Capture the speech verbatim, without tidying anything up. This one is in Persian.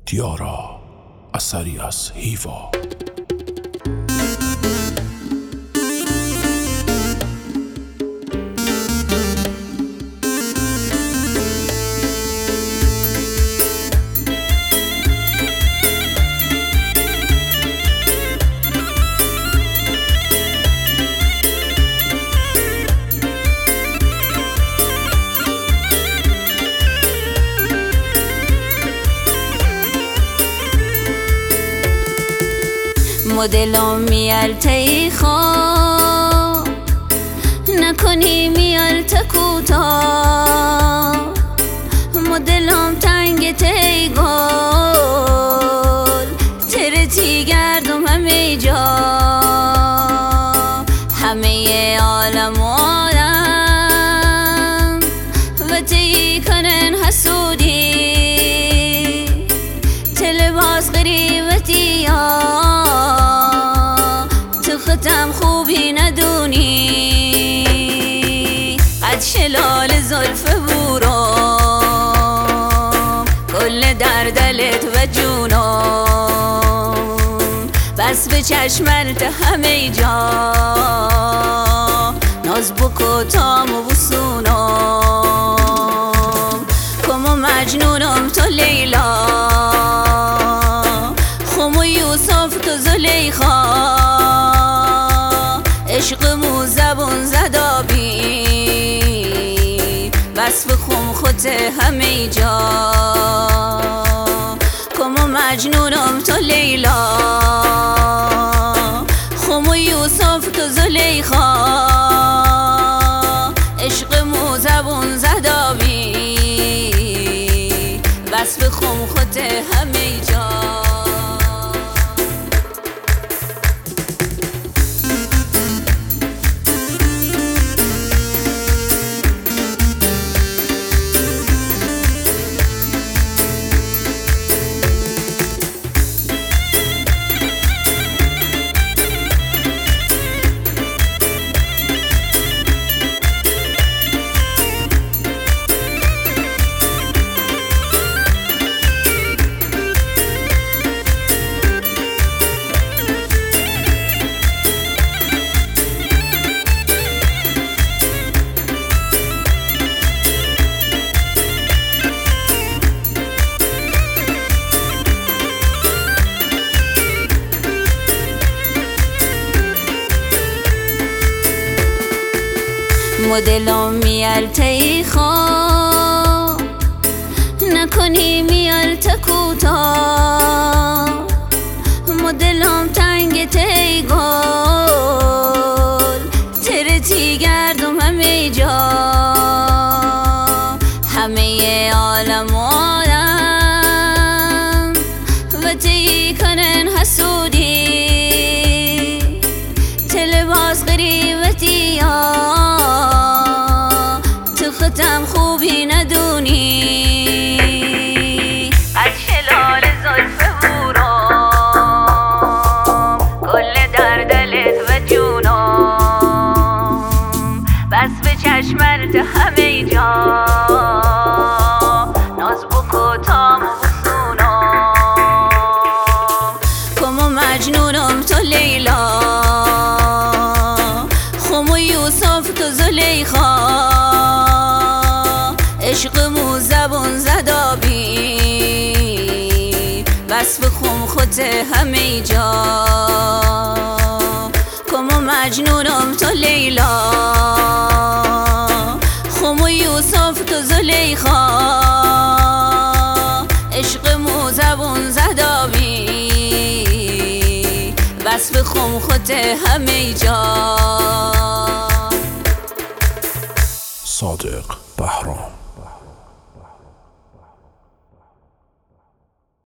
دیارا، اثری از هیوا. مدلم میالته خواه نکنی میالته کوتاه، مدلم تنگ تی گل ترتی گردم همه جا، همه عالم عالم و تی کنن حسودی تلباس غریبتی ها ختم خوبی ندونی، قد شلال زلف بورم کل در دلت و جونم، بس به چشمت همه جا ناز بکو تام و بسونم، کم و مجنونم تو لیلا، خم و یوسف تو زلیخا، عشقمو زبون زدابی وصف خم خود همه جا، کم و مجنونم تو لیلا، خم و یوسف تو زلیخا، عشقمو زبون زدابی وصف خم خود همه جا. مدلم میالته خواه نکنی میالته کوتاه، مدلم تنگ تی گل ترتی گردم همه جا، همه عالم عالم و تی کنن حسودی تلباس غریبتی ها ختم خوبی ندونی، قد شلال زلف بورم کل در دلت و جونم، بس به چشمت همه جا ناز بکو تام و بسونم، کم و مجنونم تو لیلا، خم و یوسف تو زلیخا، عشقمو زبون زدابی وصف خم خود همه جا، کم و مجنونم تو لیلا، خم و یوسف تو زلیخا، عشقمو زبون زدابی وصف خم خود همه جا. صادق بهرام.